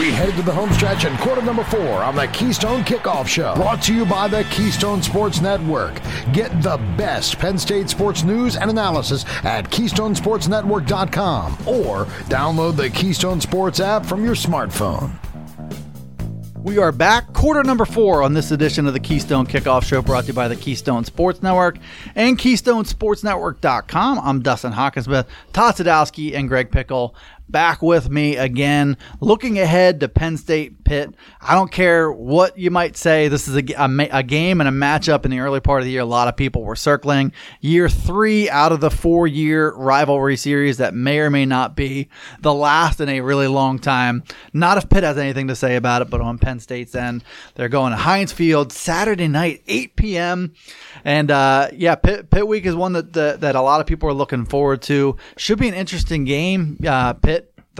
We head to the home stretch in quarter number 4 on the Keystone Kickoff Show. Brought to you by the Keystone Sports Network. Get the best Penn State sports news and analysis at KeystoneSportsNetwork.com or download the Keystone Sports app from your smartphone. We are back, quarter number 4 on this edition of the Keystone Kickoff Show, brought to you by the Keystone Sports Network and KeystoneSportsNetwork.com. I'm Dustin Hawkinsmith, Todd Sadowski, and Greg Pickle back with me again, looking ahead to Penn State Pitt. I don't care what you might say. This is a game and a matchup in the early part of the year. A lot of people were circling year 3 out of the 4-year rivalry series that may or may not be the last in a really long time. Not if Pitt has anything to say about it, but on Penn State's end, they're going to Heinz Field Saturday night, 8 p.m. And Pitt Week is one that a lot of people are looking forward to. Should be an interesting game. Pitt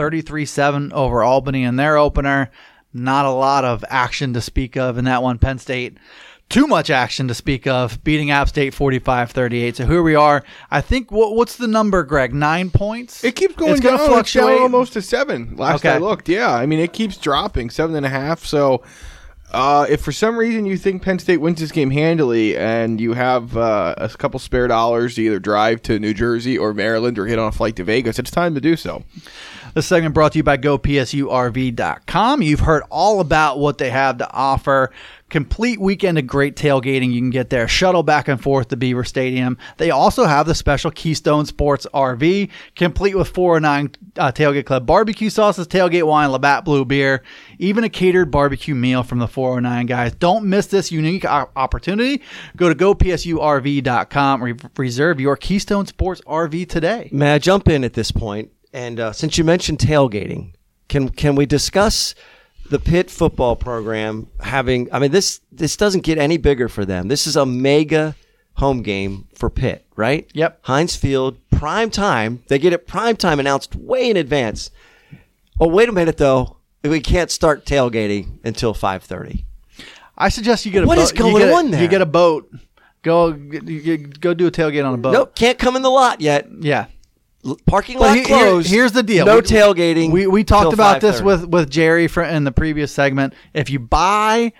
33-7 over Albany in their opener. Not a lot of action to speak of in that one. Penn State, too much action to speak of, beating App State 45-38. So here we are. I think, what's the number, Greg? 9 points? It keeps going down. It's down almost to 7 last I looked. Yeah, I mean, it keeps dropping, 7.5. So if for some reason you think Penn State wins this game handily and you have a couple spare dollars to either drive to New Jersey or Maryland or get on a flight to Vegas, it's time to do so. This segment brought to you by GoPSURV.com. You've heard all about what they have to offer. Complete weekend of great tailgating. You can get there. Shuttle back and forth to Beaver Stadium. They also have the special Keystone Sports RV, complete with 409 Tailgate Club barbecue sauces, tailgate wine, Labatt Blue beer, even a catered barbecue meal from the 409 guys. Don't miss this unique opportunity. Go to GoPSURV.com. Reserve your Keystone Sports RV today. May I jump in at this point? And since you mentioned tailgating, can we discuss the Pitt football program having, I mean, this doesn't get any bigger for them. This is a mega home game for Pitt, right? Yep. Heinz Field, prime time. They get it prime time announced way in advance. Oh, wait a minute, though. We can't start tailgating until 5:30. I suggest you get a boat. What is going on there? You get a boat. Go do a tailgate on a boat. Nope, can't come in the lot yet. Yeah. Parking lot closed. Here's the deal. No tailgating. We talked about this with Jerry in the previous segment. If you park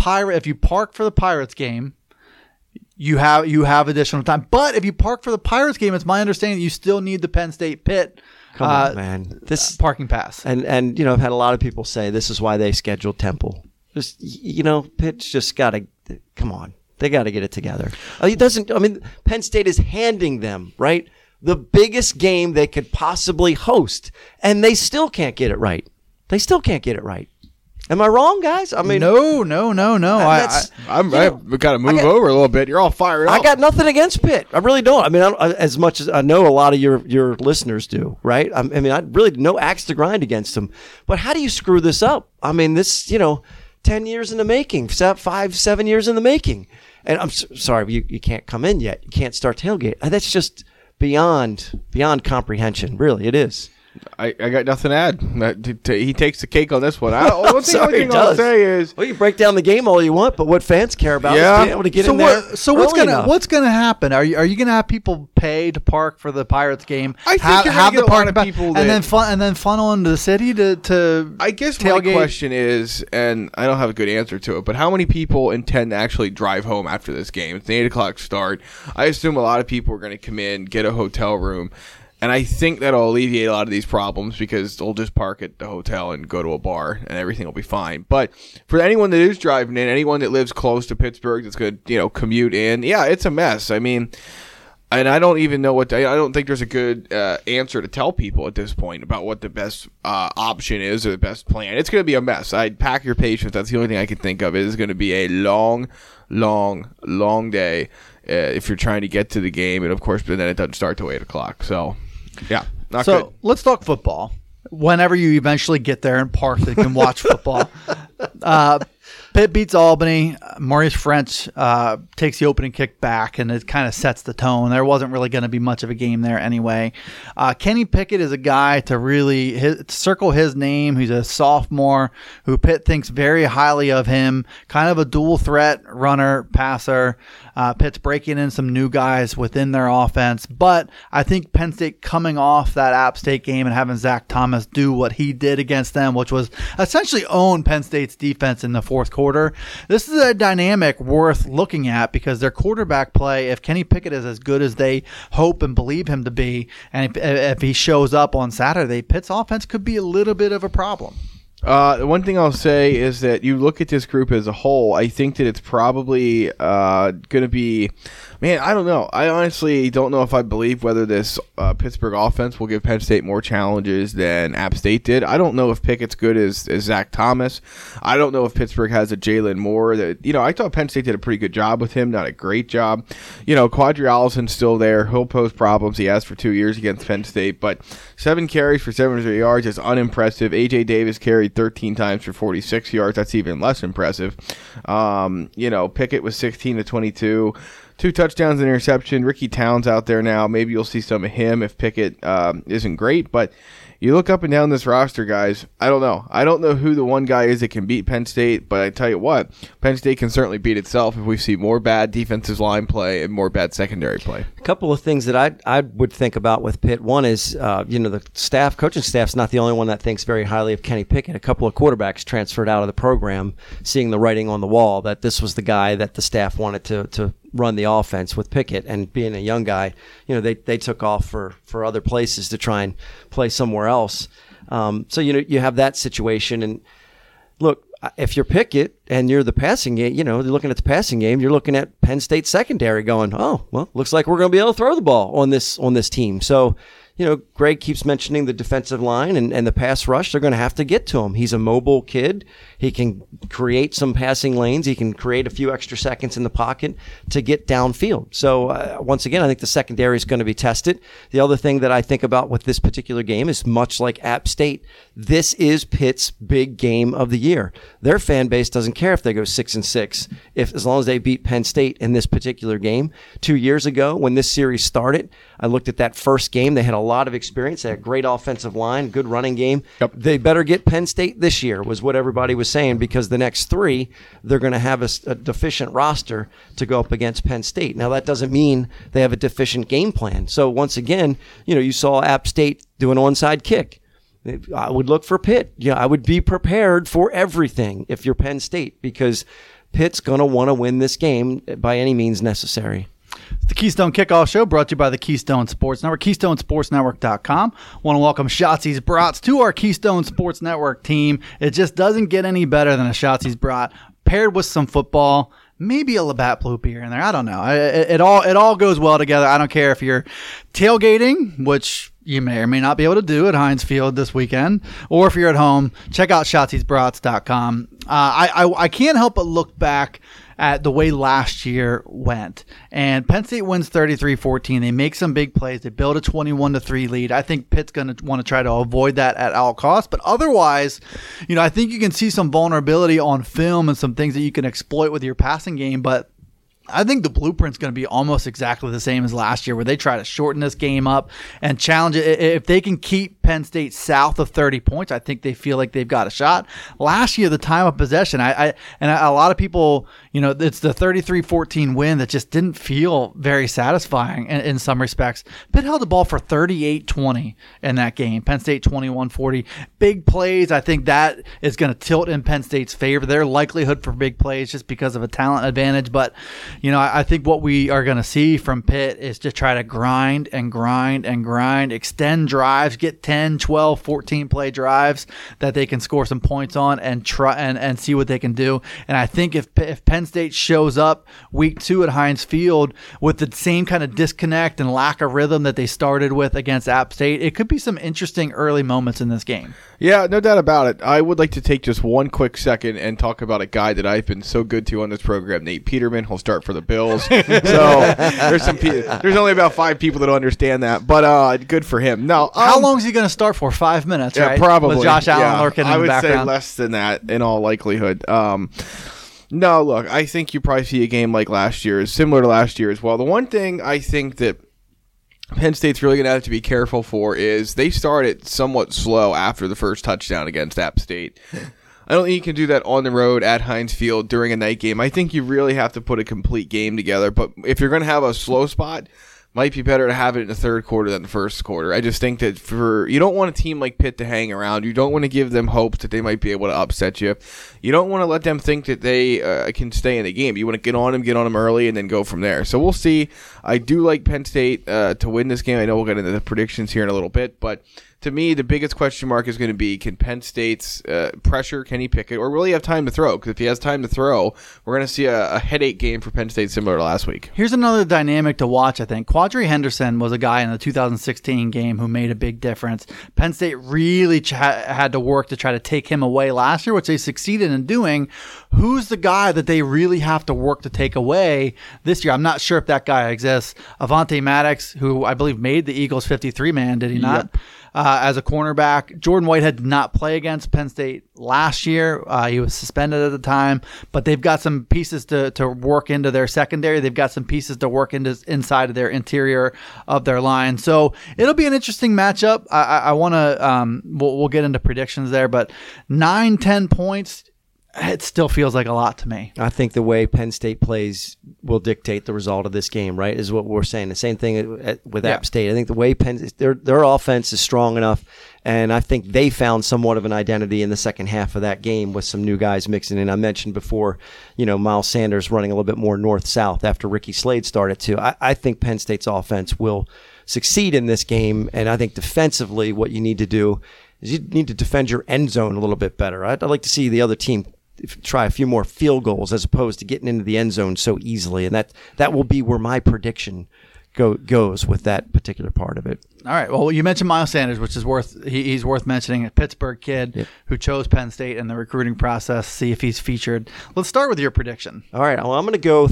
for the Pirates game, you have additional time. But if you park for the Pirates game, it's my understanding that you still need the Penn State Pitt Come on, man. This parking pass. And I've had a lot of people say this is why they scheduled Temple. Just Pitt's just got to come on. They got to get it together. Penn State is handing them, right, the biggest game they could possibly host, and they still can't get it right. They still can't get it right. Am I wrong, guys? I mean, no. We've got to move over a little bit. You're all fired up. I got nothing against Pitt. I really don't. I mean, as much as I know a lot of your listeners do, right? I really no axe to grind against them. But how do you screw this up? I mean, this 10 years in the making, 5-7 years in the making, and I'm sorry, you can't come in yet. You can't start tailgate. That's just beyond comprehension. Really, it is. I got nothing to add. He takes the cake on this one. One thing I'll say is, well, you break down the game all you want, but what fans care about is being able to get in there. So what's gonna happen? Are you gonna have people pay to park for the Pirates game? I think you're gonna get a lot of people and then funnel into the city to. I guess tailgate. My question is, and I don't have a good answer to it, but how many people intend to actually drive home after this game? It's an 8:00 start. I assume a lot of people are going to come in, get a hotel room. And I think that'll alleviate a lot of these problems because they'll just park at the hotel and go to a bar and everything will be fine. But for anyone that is driving in, anyone that lives close to Pittsburgh that's going to, commute in, yeah, it's a mess. I mean, and I don't even know I don't think there's a good answer to tell people at this point about what the best option is or the best plan. It's going to be a mess. I'd pack your patience. That's the only thing I can think of. It is going to be a long, long, long day if you're trying to get to the game. And, of course, but then it doesn't start till 8 o'clock. So... yeah, not good. So let's talk football. Whenever you eventually get there and park, they can watch football. Pitt beats Albany. Maurice French takes the opening kick back, and it kind of sets the tone. There wasn't really going to be much of a game there anyway. Kenny Pickett is a guy to really circle his name. He's a sophomore who Pitt thinks very highly of him. Kind of a dual threat runner, passer. Pitt's breaking in some new guys within their offense. But I think Penn State coming off that App State game and having Zach Thomas do what he did against them, which was essentially own Penn State's defense in the fourth quarter. This is a dynamic worth looking at because their quarterback play, if Kenny Pickett is as good as they hope and believe him to be, and if he shows up on Saturday, Pitt's offense could be a little bit of a problem. One thing I'll say is that you look at this group as a whole, I think that it's probably going to be, man, I don't know. I honestly don't know if I believe whether this Pittsburgh offense will give Penn State more challenges than App State did. I don't know if Pickett's good as Zach Thomas. I don't know if Pittsburgh has a Jalen Moore. I thought Penn State did a pretty good job with him, not a great job. Quadri Allison's still there. He'll pose problems. He has for 2 years against Penn State, but 7 carries for 700 yards is unimpressive. A.J. Davis carried 13 times for 46 yards. That's even less impressive. Pickett was 16 to 22. 2 touchdowns and interception. Ricky Towns out there now. Maybe you'll see some of him if Pickett isn't great. But you look up and down this roster, guys. I don't know. I don't know who the one guy is that can beat Penn State. But I tell you what, Penn State can certainly beat itself if we see more bad defensive line play and more bad secondary play. A couple of things that I would think about with Pitt. One is, the coaching staff's not the only one that thinks very highly of Kenny Pickett. A couple of quarterbacks transferred out of the program, seeing the writing on the wall that this was the guy that the staff wanted to run the offense with Pickett, and being a young guy, they took off for other places to try and play somewhere else. So you have that situation. And look, if you're Pickett and you're the passing game, you're looking at the passing game, you're looking at Penn State secondary going, oh, well, looks like we're going to be able to throw the ball on this team. So, Greg keeps mentioning the defensive line and the pass rush. They're going to have to get to him. He's a mobile kid. He can create some passing lanes. He can create a few extra seconds in the pocket to get downfield. So, once again, I think the secondary is going to be tested. The other thing that I think about with this particular game is much like App State, this is Pitt's big game of the year. Their fan base doesn't care if they go 6-6, as long as they beat Penn State in this particular game. 2 years ago, when this series started, I looked at that first game. They had a lot of experience. They had a great offensive line, good running game. Yep. They better get Penn State this year, was what everybody was saying, because the next 3, they're going to have a deficient roster to go up against Penn State. Now, that doesn't mean they have a deficient game plan. So, once again, you saw App State do an onside kick. I would look for Pitt. I would be prepared for everything if you're Penn State, because Pitt's going to want to win this game by any means necessary. It's the Keystone Kickoff Show, brought to you by the Keystone Sports Network, KeystoneSportsNetwork.com. Want to welcome Schatzi's Brats to our Keystone Sports Network team. It just doesn't get any better than a Schatzi's Brat paired with some football, maybe a Labatt Blue beer in there. I don't know. It all goes well together. I don't care if you're tailgating, which you may or may not be able to do at Heinz Field this weekend, or if you're at home, check out SchatzisBrats.com. I can't help but look back at the way last year went. And Penn State wins 33-14. They make some big plays. They build a 21-3 lead. I think Pitt's going to want to try to avoid that at all costs. But otherwise, I think you can see some vulnerability on film and some things that you can exploit with your passing game. But I think the blueprint's going to be almost exactly the same as last year, where they try to shorten this game up and challenge it. If they can keep Penn State south of 30 points, I think they feel like they've got a shot. Last year, the time of possession, and a lot of people, it's the 33-14 win that just didn't feel very satisfying in some respects. Pitt held the ball for 38-20 in that game. Penn State 21-40. Big plays, I think that is going to tilt in Penn State's favor. Their likelihood for big plays just because of a talent advantage, but I think what we are going to see from Pitt is to try to grind, extend drives, get 10, 12, 14 play drives that they can score some points on and try and see what they can do. And I think if Penn State shows up week 2 at Heinz Field with the same kind of disconnect and lack of rhythm that they started with against App State, it could be some interesting early moments in this game. Yeah, no doubt about it. I would like to take just one quick second and talk about a guy that I've been so good to on this program, Nate Peterman. He'll start for the Bills. So there's only about 5 people that understand that, but good for him. No, how long is he going to start for? 5 minutes, yeah, right? probably. With Josh Allen lurking in the background. I would say less than that in all likelihood. No, look, I think you probably see a game like last year, similar to last year as well. The one thing I think that Penn State's really going to have to be careful for is they started somewhat slow after the first touchdown against App State. I don't think you can do that on the road at Heinz Field during a night game. I think you really have to put a complete game together. But if you're going to have a slow spot, might be better to have it in the third quarter than the first quarter. I just think that you don't want a team like Pitt to hang around. You don't want to give them hopes that they might be able to upset you. You don't want to let them think that they can stay in the game. You want to get on them early, and then go from there. So we'll see. I do like Penn State to win this game. I know we'll get into the predictions here in a little bit, but to me, the biggest question mark is going to be, can Penn State's pressure Kenny Pickett, or will he have time to throw? Because if he has time to throw, we're going to see a headache game for Penn State similar to last week. Here's another dynamic to watch, I think. Quadri Henderson was a guy in the 2016 game who made a big difference. Penn State really had to work to try to take him away last year, which they succeeded in doing. Who's the guy that they really have to work to take away this year? I'm not sure if that guy exists. Avonte Maddox, who I believe made the Eagles 53-man, did he not? Yep. As a cornerback. Jordan Whitehead did not play against Penn State last year. He was suspended at the time, but they've got some pieces to work into their secondary. They've got some pieces to work inside of their interior of their line. So it'll be an interesting matchup. I want to, we'll get into predictions there, but 9-10 points, it still feels like a lot to me. I think the way Penn State plays will dictate the result of this game, right, is what we're saying. The same thing with App State. I think the way their offense is strong enough, and I think they found somewhat of an identity in the second half of that game with some new guys mixing in. I mentioned before, Miles Sanders running a little bit more north-south after Ricky Slade started too. I think Penn State's offense will succeed in this game, and I think defensively what you need to do is you need to defend your end zone a little bit better. I'd like to see the other team try a few more field goals as opposed to getting into the end zone so easily. And that will be where my prediction goes with that particular part of it. All right. Well, you mentioned Miles Sanders, which is he's worth mentioning. A Pittsburgh kid who chose Penn State in the recruiting process. See if he's featured. Let's start with your prediction. All right. Well, I'm going to go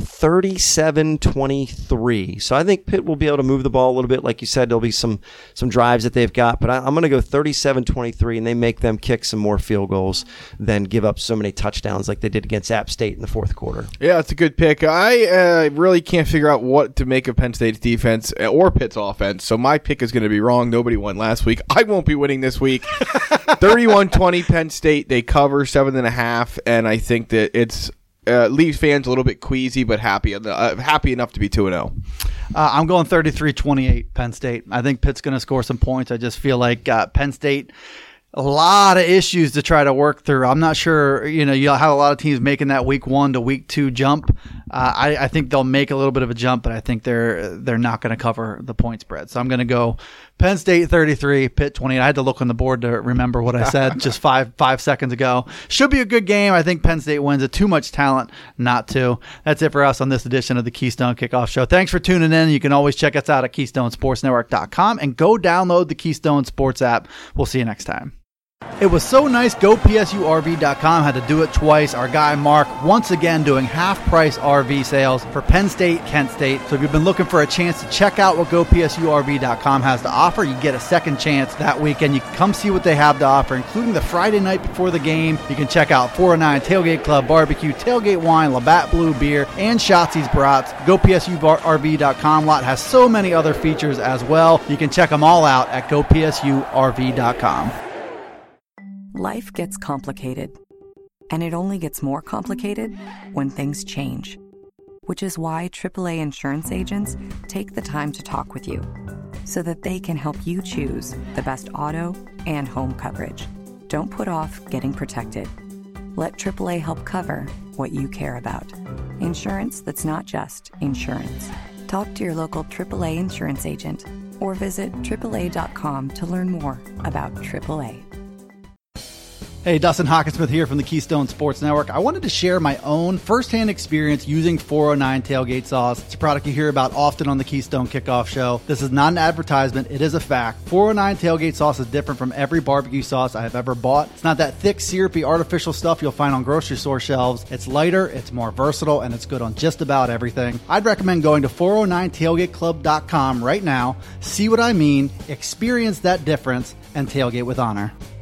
37-23. So I think Pitt will be able to move the ball a little bit. Like you said, there'll be some drives that they've got. But I'm going to go 37-23, and they make them kick some more field goals than give up so many touchdowns like they did against App State in the fourth quarter. Yeah, it's a good pick. I really can't figure out what to make of Penn State's defense or Pitt's offense. So my pick is going to be wrong. Nobody won last week. I won't be winning this week. 31-20 Penn State. They cover 7.5, and I think that it's leaves fans a little bit queasy, but happy enough to be 2-0. I'm going 33-28 Penn State. I think Pitt's going to score some points. I just feel like Penn State, a lot of issues to try to work through. I'm not sure, you'll have a lot of teams making that week 1 to week 2 jump. I think they'll make a little bit of a jump, but I think they're not going to cover the point spread. So I'm going to go Penn State 33, Pitt 20. I had to look on the board to remember what I said just five seconds ago. Should be a good game. I think Penn State wins it. Too much talent not to. That's it for us on this edition of the Keystone Kickoff Show. Thanks for tuning in. You can always check us out at KeystoneSportsNetwork.com and go download the Keystone Sports app. We'll see you next time. It was so nice. GoPSURV.com had to do it twice. Our guy Mark once again doing half-price RV sales for Penn State, Kent State. So if you've been looking for a chance to check out what GoPSURV.com has to offer, you get a second chance that weekend. You can come see what they have to offer, including the Friday night before the game. You can check out 409 Tailgate Club Barbecue, Tailgate Wine, Labatt Blue Beer, and Shotzi's Brats. GoPSURV.com lot has so many other features as well. You can check them all out at GoPSURV.com. Life gets complicated, and it only gets more complicated when things change, which is why AAA insurance agents take the time to talk with you so that they can help you choose the best auto and home coverage. Don't put off getting protected. Let AAA help cover what you care about. Insurance that's not just insurance. Talk to your local AAA insurance agent or visit AAA.com to learn more about AAA. Hey, Dustin Hockensmith here from the Keystone Sports Network. I wanted to share my own firsthand experience using 409 Tailgate Sauce. It's a product you hear about often on the Keystone Kickoff Show. This is not an advertisement. It is a fact. 409 Tailgate Sauce is different from every barbecue sauce I have ever bought. It's not that thick, syrupy, artificial stuff you'll find on grocery store shelves. It's lighter, it's more versatile, and it's good on just about everything. I'd recommend going to 409tailgateclub.com right now, see what I mean, experience that difference, and tailgate with honor.